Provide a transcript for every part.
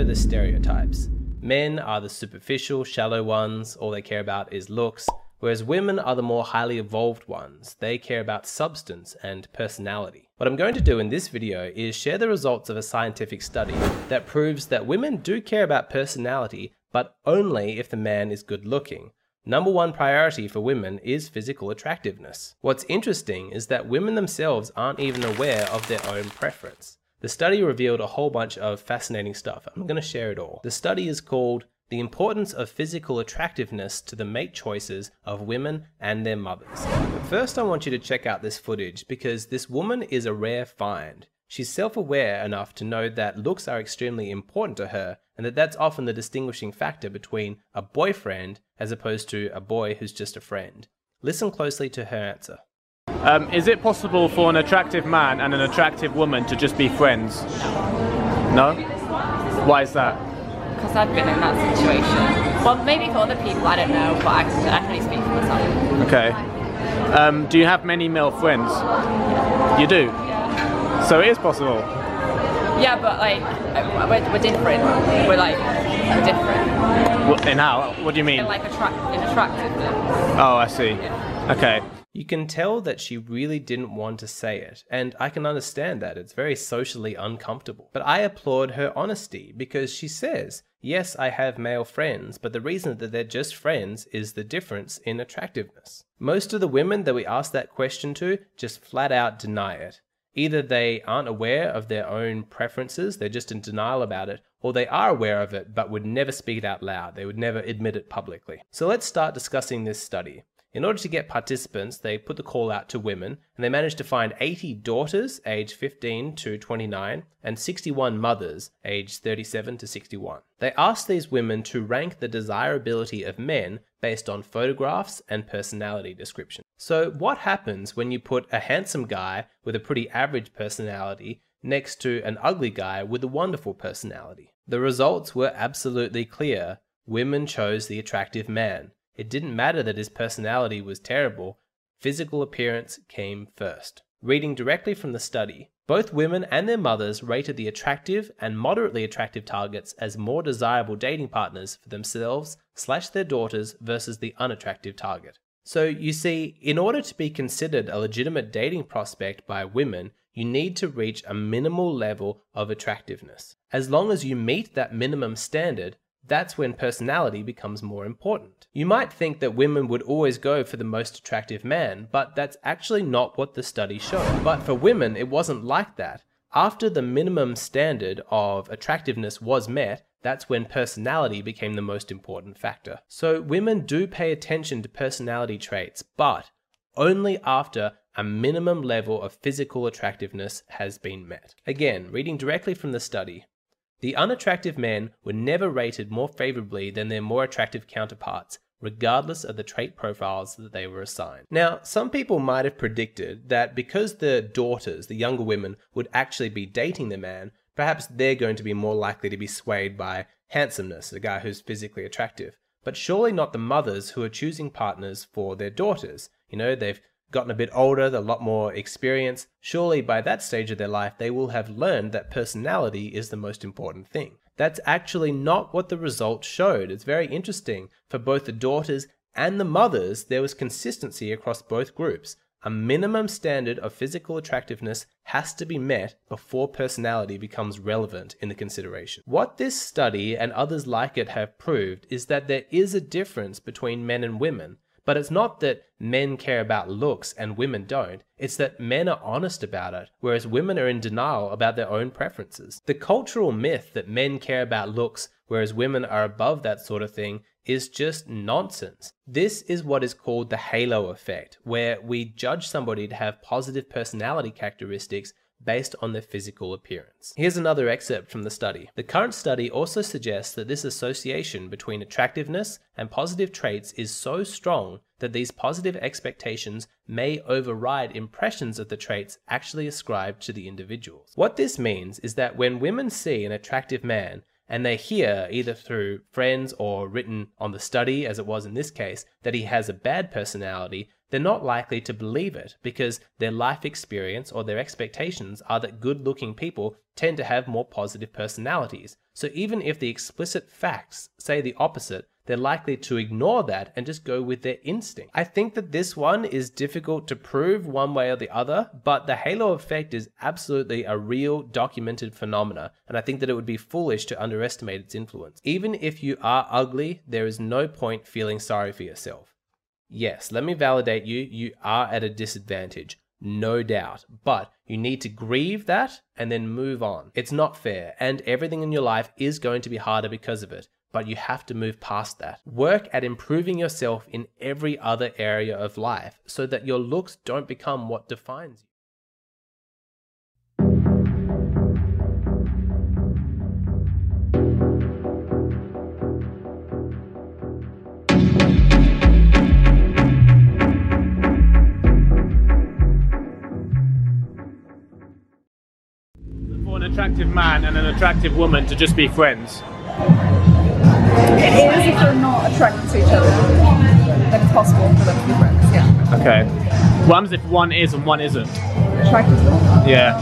the stereotypes. Men are the superficial, shallow ones, all they care about is looks, whereas women are the more highly evolved ones. They care about substance and personality. What I'm going to do in this video is share the results of a scientific study that proves that women do care about personality, but only if the man is good looking. Number one priority for women is physical attractiveness. What's interesting is that women themselves aren't even aware of their own preference. The study revealed a whole bunch of fascinating stuff. I'm going to share it all. The study is called The Importance of Physical Attractiveness to the Mate Choices of Women and Their Mothers. But first I want you to check out this footage because this woman is a rare find. She's self-aware enough to know that looks are extremely important to her and that that's often the distinguishing factor between a boyfriend as opposed to a boy who's just a friend. Listen closely to her answer. Is it possible for an attractive man and an attractive woman to just be friends? No? Why is that? Because I've been in that situation. Well, maybe for other people, I don't know, but I can only speak for myself. Okay. Do you have many male friends? You do? Yeah. So it is possible? Yeah, but like, we're different. We're different. In how? What do you mean? In like attractiveness. Oh, I see. Yeah. Okay. You can tell that she really didn't want to say it, and I can understand that. It's very socially uncomfortable. But I applaud her honesty because she says, yes, I have male friends, but the reason that they're just friends is the difference in attractiveness. Most of the women that we ask that question to just flat out deny it. Either they aren't aware of their own preferences, they're just in denial about it, or they are aware of it but would never speak it out loud. They would never admit it publicly. So let's start discussing this study. In order to get participants, they put the call out to women, and they managed to find 80 daughters aged 15 to 29 and 61 mothers aged 37 to 61. They asked these women to rank the desirability of men based on photographs and personality description. So what happens when you put a handsome guy with a pretty average personality next to an ugly guy with a wonderful personality? The results were absolutely clear. Women chose the attractive man. It didn't matter that his personality was terrible, physical appearance came first. Reading directly from the study, both women and their mothers rated the attractive and moderately attractive targets as more desirable dating partners for themselves/their daughters versus the unattractive target. So you see, in order to be considered a legitimate dating prospect by women, you need to reach a minimal level of attractiveness. As long as you meet that minimum standard, that's when personality becomes more important. You might think that women would always go for the most attractive man, but that's actually not what the study showed. But for women, it wasn't like that. After the minimum standard of attractiveness was met, that's when personality became the most important factor. So women do pay attention to personality traits, but only after a minimum level of physical attractiveness has been met. Again, reading directly from the study, the unattractive men were never rated more favorably than their more attractive counterparts, regardless of the trait profiles that they were assigned. Now, some people might have predicted that because the daughters, the younger women, would actually be dating the man, perhaps they're going to be more likely to be swayed by handsomeness, a guy who's physically attractive. But surely not the mothers who are choosing partners for their daughters. You know, they've gotten a bit older, they're a lot more experienced. Surely by that stage of their life, they will have learned that personality is the most important thing. That's actually not what the results showed. It's very interesting. For both the daughters and the mothers, there was consistency across both groups. A minimum standard of physical attractiveness has to be met before personality becomes relevant in the consideration. What this study and others like it have proved is that there is a difference between men and women. But it's not that men care about looks and women don't. It's that men are honest about it, whereas women are in denial about their own preferences. The cultural myth that men care about looks, whereas women are above that sort of thing, is just nonsense. This is what is called the halo effect, where we judge somebody to have positive personality characteristics based on their physical appearance. Here's another excerpt from the study. The current study also suggests that this association between attractiveness and positive traits is so strong that these positive expectations may override impressions of the traits actually ascribed to the individuals. What this means is that when women see an attractive man and they hear, either through friends or written on the study, as it was in this case, that he has a bad personality, they're not likely to believe it because their life experience or their expectations are that good-looking people tend to have more positive personalities. So even if the explicit facts say the opposite, they're likely to ignore that and just go with their instinct. I think that this one is difficult to prove one way or the other, but the halo effect is absolutely a real documented phenomena, and I think that it would be foolish to underestimate its influence. Even if you are ugly, there is no point feeling sorry for yourself. Yes, let me validate you, you are at a disadvantage, no doubt, but you need to grieve that and then move on. It's not fair, and everything in your life is going to be harder because of it. But you have to move past that. Work at improving yourself in every other area of life so that your looks don't become what defines you. For an attractive man and an attractive woman to just be friends. It is if they're not attracted to each other, then it's possible for them to be friends, yeah. Okay. What happens if one is and one isn't? Attracted to them? Yeah.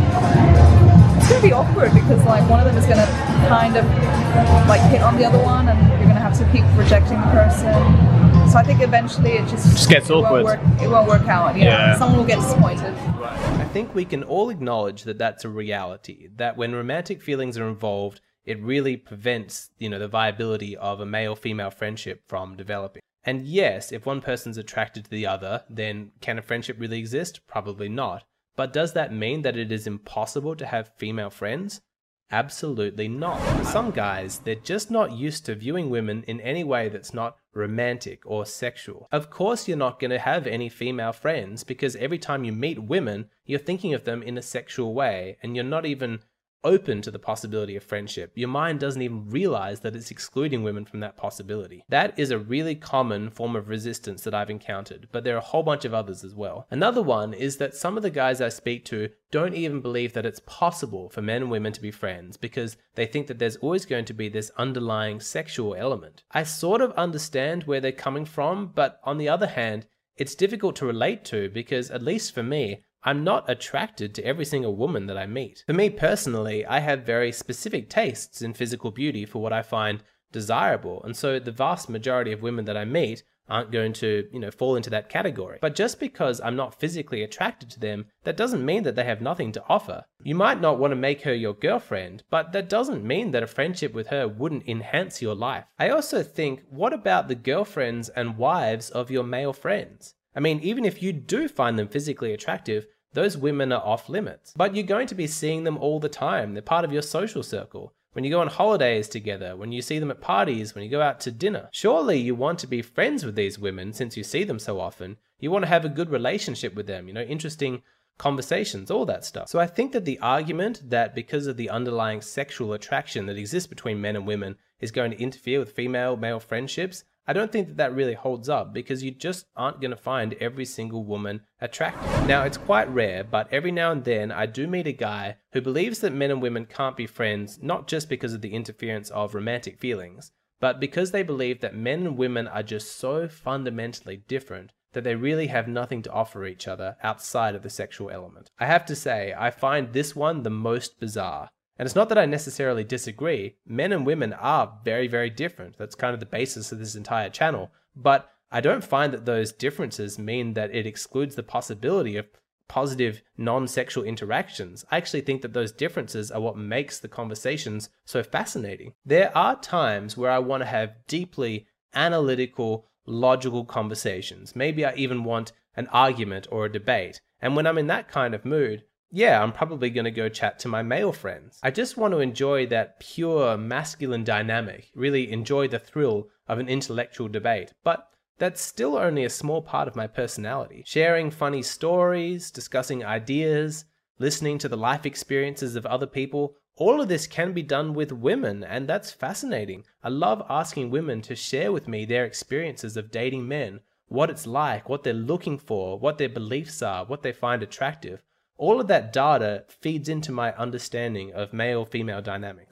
It's going to be awkward because like one of them is going to kind of like hit on the other one and you're going to have to keep rejecting the person. So I think eventually it just gets awkward. It won't work out, yeah. Someone will get disappointed. I think we can all acknowledge that that's a reality, that when romantic feelings are involved, it really prevents, the viability of a male-female friendship from developing. And yes, if one person's attracted to the other, then can a friendship really exist? Probably not. But does that mean that it is impossible to have female friends? Absolutely not. For some guys, they're just not used to viewing women in any way that's not romantic or sexual. Of course you're not going to have any female friends because every time you meet women, you're thinking of them in a sexual way and you're not even open to the possibility of friendship. Your mind doesn't even realize that it's excluding women from that possibility. That is a really common form of resistance that I've encountered, but there are a whole bunch of others as well. Another one is that some of the guys I speak to don't even believe that it's possible for men and women to be friends because they think that there's always going to be this underlying sexual element. I sort of understand where they're coming from, but on the other hand, it's difficult to relate to because, at least for me, I'm not attracted to every single woman that I meet. For me personally, I have very specific tastes in physical beauty for what I find desirable, and so the vast majority of women that I meet aren't going to, fall into that category. But just because I'm not physically attracted to them, that doesn't mean that they have nothing to offer. You might not want to make her your girlfriend, but that doesn't mean that a friendship with her wouldn't enhance your life. I also think, what about the girlfriends and wives of your male friends? I mean, even if you do find them physically attractive, those women are off limits. But you're going to be seeing them all the time. They're part of your social circle. When you go on holidays together, when you see them at parties, when you go out to dinner. Surely you want to be friends with these women since you see them so often. You want to have a good relationship with them, interesting conversations, all that stuff. So I think that the argument that because of the underlying sexual attraction that exists between men and women is going to interfere with female-male friendships, I don't think that that really holds up because you just aren't going to find every single woman attractive. Now, it's quite rare, but every now and then I do meet a guy who believes that men and women can't be friends, not just because of the interference of romantic feelings, but because they believe that men and women are just so fundamentally different that they really have nothing to offer each other outside of the sexual element. I have to say, I find this one the most bizarre. And it's not that I necessarily disagree. Men and women are very, very different. That's kind of the basis of this entire channel. But I don't find that those differences mean that it excludes the possibility of positive non-sexual interactions. I actually think that those differences are what makes the conversations so fascinating. There are times where I want to have deeply analytical, logical conversations. Maybe I even want an argument or a debate. And when I'm in that kind of mood, yeah, I'm probably going to go chat to my male friends. I just want to enjoy that pure masculine dynamic, really enjoy the thrill of an intellectual debate, but that's still only a small part of my personality. Sharing funny stories, discussing ideas, listening to the life experiences of other people, all of this can be done with women, and that's fascinating. I love asking women to share with me their experiences of dating men, what it's like, what they're looking for, what their beliefs are, what they find attractive. All of that data feeds into my understanding of male-female dynamics.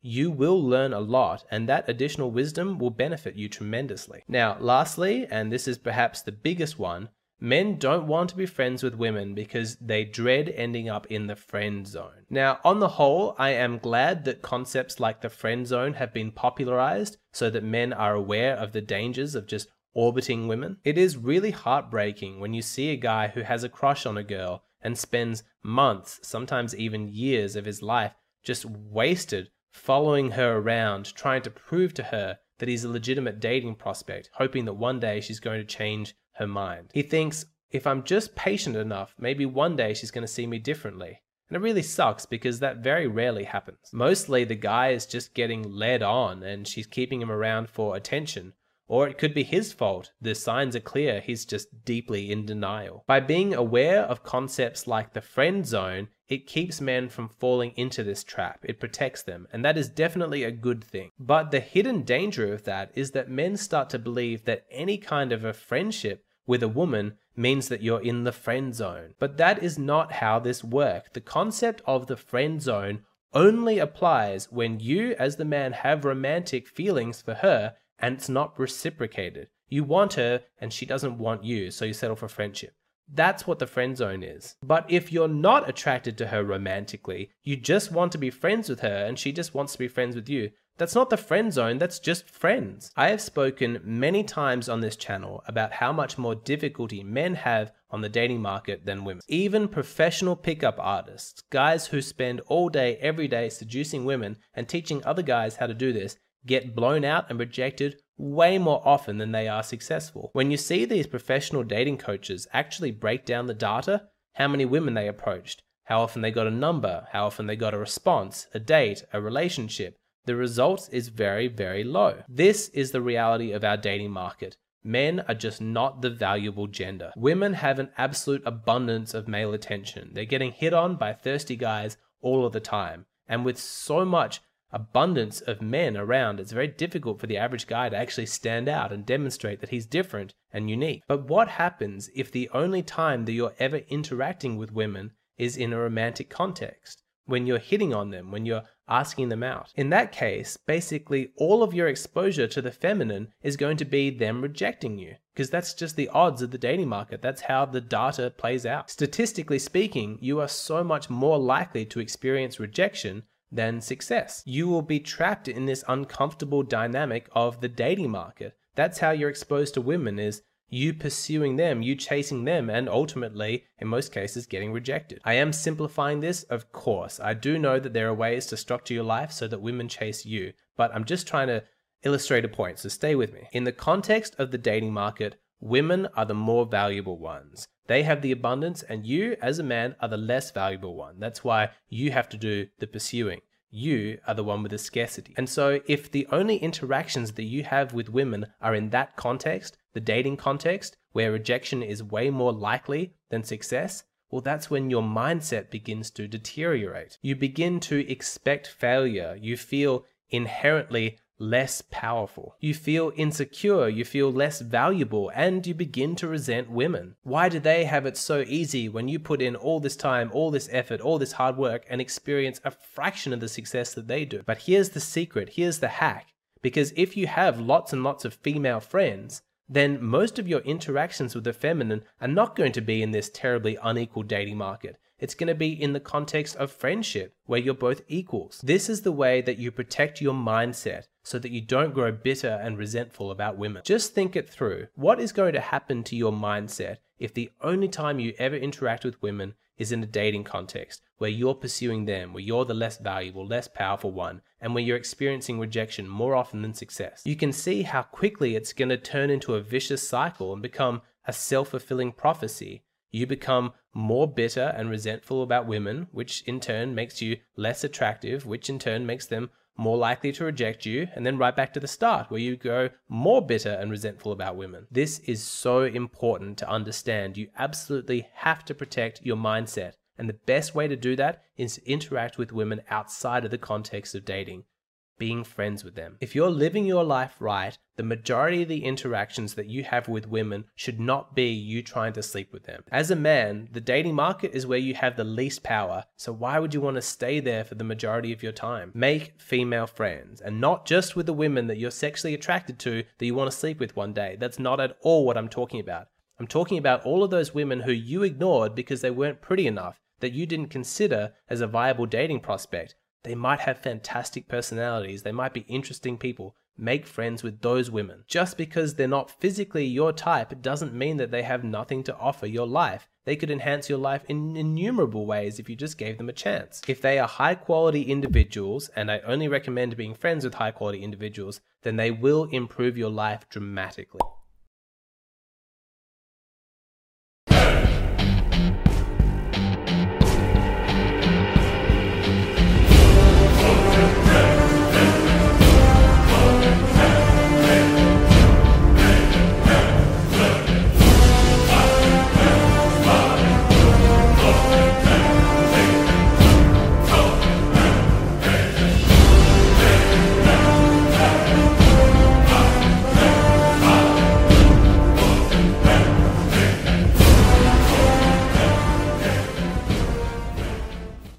you will learn a lot, and that additional wisdom will benefit you tremendously. Now, lastly, and this is perhaps the biggest one, men don't want to be friends with women because they dread ending up in the friend zone. Now, on the whole, I am glad that concepts like the friend zone have been popularized so that men are aware of the dangers of just orbiting women. It is really heartbreaking when you see a guy who has a crush on a girl and spends months, sometimes even years of his life just wasted following her around, trying to prove to her that he's a legitimate dating prospect, hoping that one day she's going to change her mind. He thinks, if I'm just patient enough, maybe one day she's going to see me differently. And it really sucks because that very rarely happens. Mostly the guy is just getting led on and she's keeping him around for attention. Or it could be his fault. The signs are clear, he's just deeply in denial. By being aware of concepts like the friend zone, it keeps men from falling into this trap. It protects them, and that is definitely a good thing. But the hidden danger of that is that men start to believe that any kind of a friendship with a woman means that you're in the friend zone. But that is not how this works. The concept of the friend zone only applies when you, as the man, have romantic feelings for her and it's not reciprocated. You want her and she doesn't want you, so you settle for friendship. That's what the friend zone is. But if you're not attracted to her romantically, you just want to be friends with her and she just wants to be friends with you, that's not the friend zone, that's just friends. I have spoken many times on this channel about how much more difficulty men have on the dating market than women. Even professional pickup artists, guys who spend all day, every day seducing women and teaching other guys how to do this, get blown out and rejected way more often than they are successful. When you see these professional dating coaches actually break down the data, how many women they approached, how often they got a number, how often they got a response, a date, a relationship, the result is very, very low. This is the reality of our dating market. Men are just not the valuable gender. Women have an absolute abundance of male attention. They're getting hit on by thirsty guys all of the time. And with so much abundance of men around, it's very difficult for the average guy to actually stand out and demonstrate that he's different and unique. But what happens if the only time that you're ever interacting with women is in a romantic context? When you're hitting on them, when you're asking them out? In that case, basically all of your exposure to the feminine is going to be them rejecting you, because that's just the odds of the dating market. That's how the data plays out. Statistically speaking, you are so much more likely to experience rejection than success. You will be trapped in this uncomfortable dynamic of the dating market. That's how you're exposed to women, is you pursuing them, you chasing them, and ultimately, in most cases, getting rejected. I am simplifying this, of course. I do know that there are ways to structure your life so that women chase you, but I'm just trying to illustrate a point, so stay with me. In the context of the dating market, women are the more valuable ones. They have the abundance, and you, as a man, are the less valuable one. That's why you have to do the pursuing. You are the one with the scarcity. And so if the only interactions that you have with women are in that context, the dating context, where rejection is way more likely than success, well, that's when your mindset begins to deteriorate. You begin to expect failure. You feel inherently less powerful. You feel insecure, you feel less valuable, and you begin to resent women. Why do they have it so easy when you put in all this time, all this effort, all this hard work, and experience a fraction of the success that they do? But here's the secret, here's the hack. Because if you have lots and lots of female friends, then most of your interactions with the feminine are not going to be in this terribly unequal dating market. It's going to be in the context of friendship, where you're both equals. This is the way that you protect your mindset so that you don't grow bitter and resentful about women. Just think it through. What is going to happen to your mindset if the only time you ever interact with women is in a dating context, where you're pursuing them, where you're the less valuable, less powerful one, and where you're experiencing rejection more often than success? You can see how quickly it's going to turn into a vicious cycle and become a self-fulfilling prophecy. You become more bitter and resentful about women, which in turn makes you less attractive, which in turn makes them more likely to reject you, and then right back to the start, where you go more bitter and resentful about women. This is so important to understand. You absolutely have to protect your mindset, and the best way to do that is to interact with women outside of the context of dating. being friends with them. If you're living your life right, the majority of the interactions that you have with women should not be you trying to sleep with them. As a man, the dating market is where you have the least power, so why would you want to stay there for the majority of your time? Make female friends, and not just with the women that you're sexually attracted to that you want to sleep with one day. That's not at all what I'm talking about. I'm talking about all of those women who you ignored because they weren't pretty enough, that you didn't consider as a viable dating prospect. They might have fantastic personalities, they might be interesting people. Make friends with those women. Just because they're not physically your type doesn't mean that they have nothing to offer your life. They could enhance your life in innumerable ways if you just gave them a chance. If they are high quality individuals, and I only recommend being friends with high quality individuals, then they will improve your life dramatically.